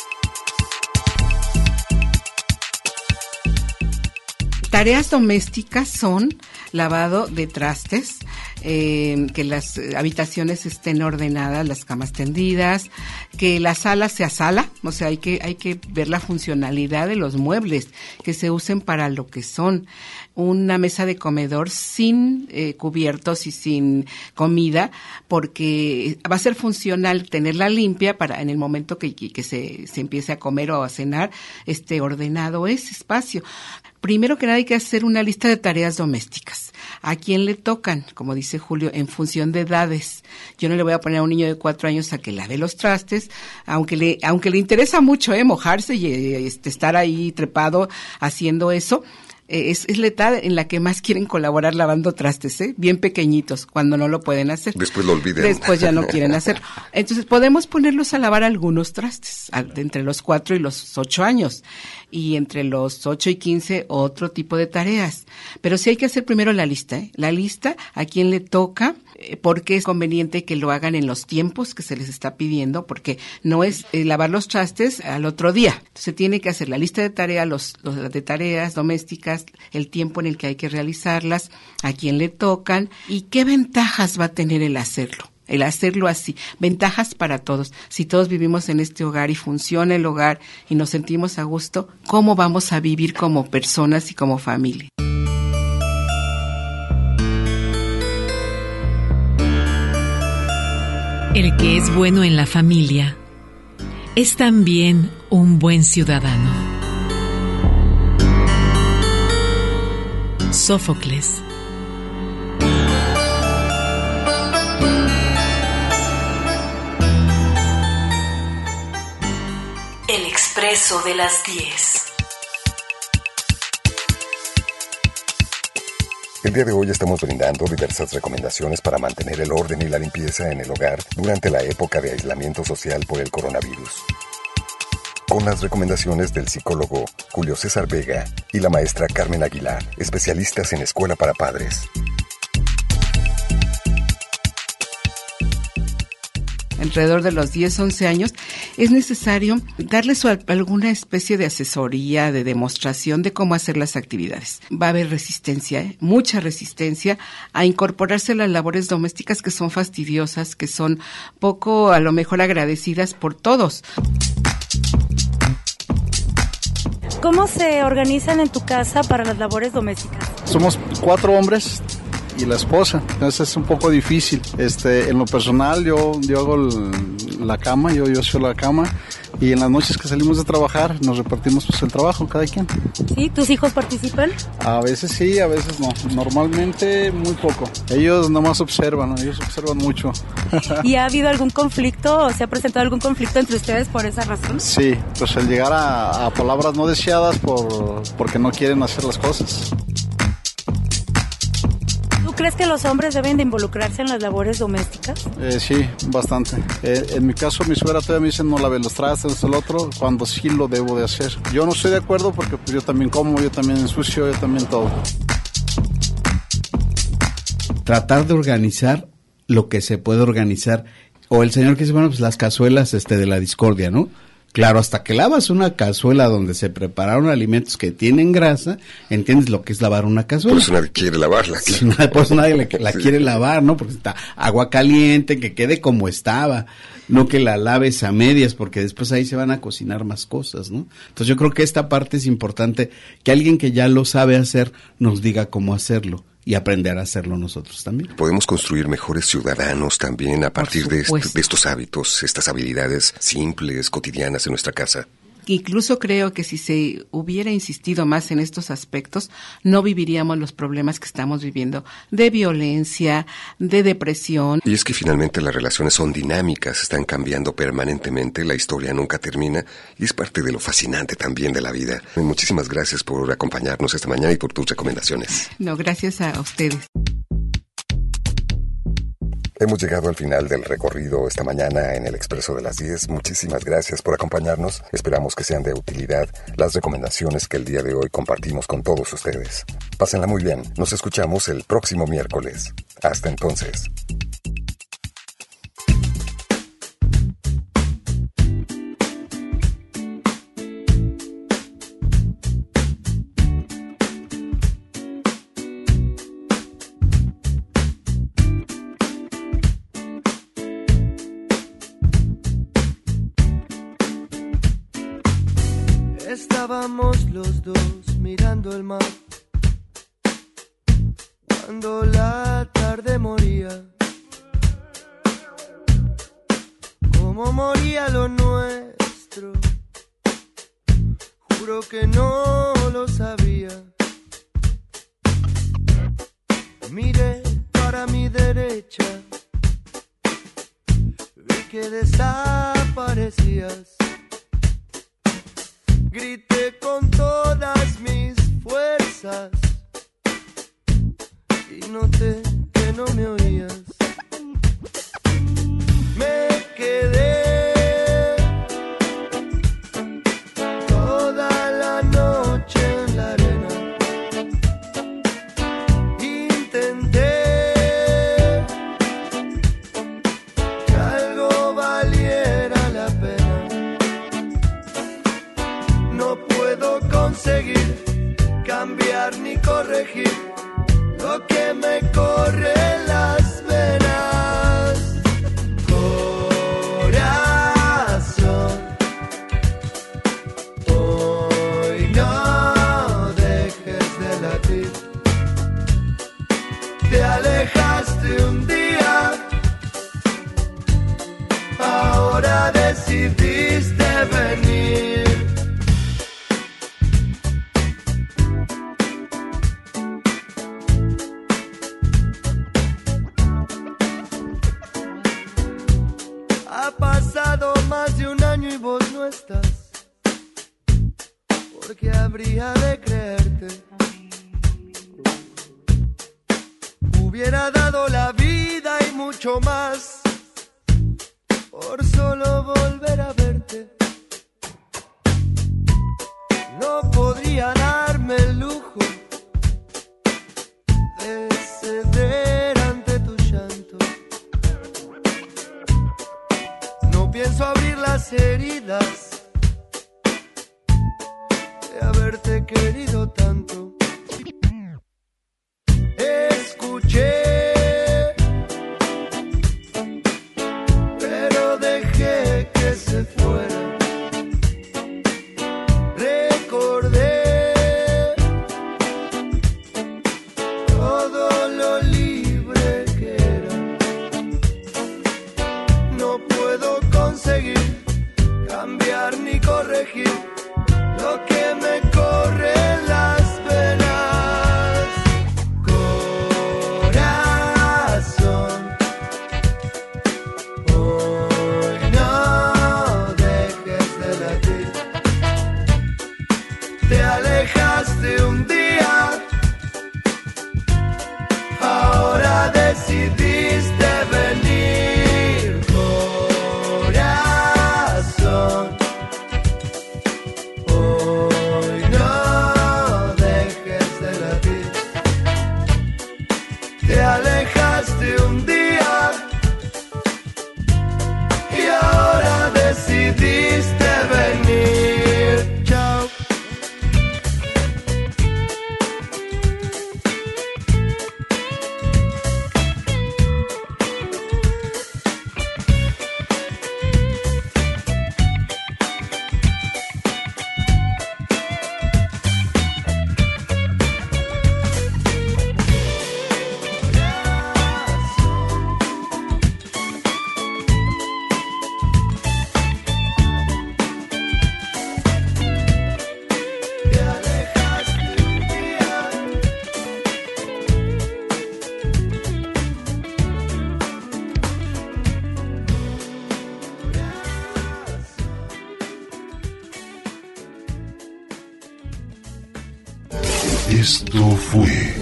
Tareas domésticas son lavado de trastes, eh, que las habitaciones estén ordenadas, las camas tendidas, que la sala sea sala, o sea, hay que hay que ver la funcionalidad de los muebles, que se usen para lo que son. Una mesa de comedor sin eh, cubiertos y sin comida, porque va a ser funcional tenerla limpia para en el momento que, que se, se empiece a comer o a cenar, esté ordenado ese espacio. Primero que nada hay que hacer una lista de tareas domésticas. ¿A quién le tocan? Como dice Julio, en función de edades. Yo no le voy a poner a un niño de cuatro años a que lave los trastes, aunque le, aunque le interesa mucho eh, mojarse y este, estar ahí trepado haciendo eso. Eh, es, es la edad en la que más quieren colaborar lavando trastes, ¿eh? Bien pequeñitos, cuando no lo pueden hacer. Después lo olviden. Después ya no quieren hacerlo. Entonces podemos ponerlos a lavar algunos trastes, a, de entre los cuatro y los ocho años, y entre los ocho y quince otro tipo de tareas. Pero sí hay que hacer primero la lista, ¿eh? La lista, a quién le toca, eh, porque es conveniente que lo hagan en los tiempos que se les está pidiendo, porque no es eh, lavar los trastes al otro día. Entonces tiene que hacer la lista de tareas, los, los de tareas domésticas, el tiempo en el que hay que realizarlas, a quién le tocan y qué ventajas va a tener el hacerlo. El hacerlo así, ventajas para todos. Si todos vivimos en este hogar y funciona el hogar y nos sentimos a gusto, ¿cómo vamos a vivir como personas y como familia? El que es bueno en la familia es también un buen ciudadano. Sófocles. El expreso de las diez. El día de hoy estamos brindando diversas recomendaciones para mantener el orden y la limpieza en el hogar durante la época de aislamiento social por el coronavirus. Con las recomendaciones del psicólogo Julio César Vega y la maestra Carmen Aguilar, especialistas en escuela para padres. Alrededor de los diez, once años, es necesario darles alguna especie de asesoría, de demostración de cómo hacer las actividades. Va a haber resistencia, ¿eh? mucha resistencia a incorporarse a las labores domésticas que son fastidiosas, que son poco, a lo mejor, agradecidas por todos. ¿Cómo se organizan en tu casa para las labores domésticas? Somos cuatro hombres y la esposa, entonces es un poco difícil. Este, en lo personal yo, yo hago el, la cama, yo, yo hago la cama, y en las noches que salimos de trabajar nos repartimos pues el trabajo, cada quien. ¿Sí? ¿Tus hijos participan? A veces sí, a veces no, normalmente muy poco. Ellos nomás observan, ellos observan mucho. ¿Y ha habido algún conflicto o se ha presentado algún conflicto entre ustedes por esa razón? Sí, pues el llegar a, a palabras no deseadas por, porque no quieren hacer las cosas. ¿Tú crees que los hombres deben de involucrarse en las labores domésticas? Eh, sí, bastante. Eh, en mi caso, mi suegra todavía me dice no lave los trastes, el otro, cuando sí lo debo de hacer. Yo no estoy de acuerdo porque pues, yo también como, yo también ensucio, yo también todo. Tratar de organizar lo que se puede organizar. O el señor que dice, bueno, pues las cazuelas este de la discordia, ¿no? Claro, hasta que lavas una cazuela donde se prepararon alimentos que tienen grasa, entiendes lo que es lavar una cazuela. Por eso nadie quiere lavarla. Claro. Por eso nadie la, la sí. quiere lavar, ¿no? Porque está agua caliente, que quede como estaba, no que la laves a medias, porque después ahí se van a cocinar más cosas, ¿no? Entonces yo creo que esta parte es importante, que alguien que ya lo sabe hacer nos diga cómo hacerlo. y aprender a hacerlo nosotros también. Podemos construir mejores ciudadanos también a partir de, est- de estos hábitos, estas habilidades simples, cotidianas en nuestra casa. Incluso creo que si se hubiera insistido más en estos aspectos, no viviríamos los problemas que estamos viviendo de violencia, de depresión. Y es que finalmente las relaciones son dinámicas, están cambiando permanentemente, la historia nunca termina y es parte de lo fascinante también de la vida. Muchísimas gracias por acompañarnos esta mañana y por tus recomendaciones. No, gracias a ustedes. Hemos llegado al final del recorrido esta mañana en el Expreso de las diez. Muchísimas gracias por acompañarnos. Esperamos que sean de utilidad las recomendaciones que el día de hoy compartimos con todos ustedes. Pásenla muy bien. Nos escuchamos el próximo miércoles. Hasta entonces. Estábamos los dos mirando el mar cuando la tarde moría, como moría lo nuestro. Juro que no lo sabía. Miré para mi derecha, vi que desaparecías. Grité con todas mis fuerzas y noté que no me oías. Me quedé toda la noche en la arena. Intenté que algo valiera la pena. No puedo conseguir cambiar ni corregir lo que me corre en las venas. Corazón, hoy no dejes de latir. Te alejaste un día, ahora decidiste venir. Ha pasado más de un año y vos no estás. ¿Por qué habría de creerte? Hubiera dado la vida y mucho más por solo volver a verte. No podría darme el lujo de ceder ante tu llanto. No pienso abrir las heridas de haberte querido tanto. Escuché, pero dejé que se fuera. Recordé todo lo libre que era. No puedo conseguir cambiar ni corregir lo que me corre en las venas. Esto fue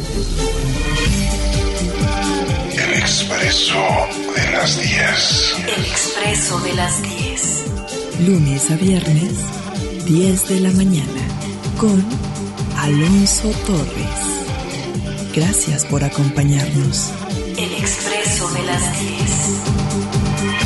El Expreso de las diez. El Expreso de las diez. Lunes a viernes, diez de la mañana, con Alonso Torres. Gracias por acompañarnos. El Expreso de las diez.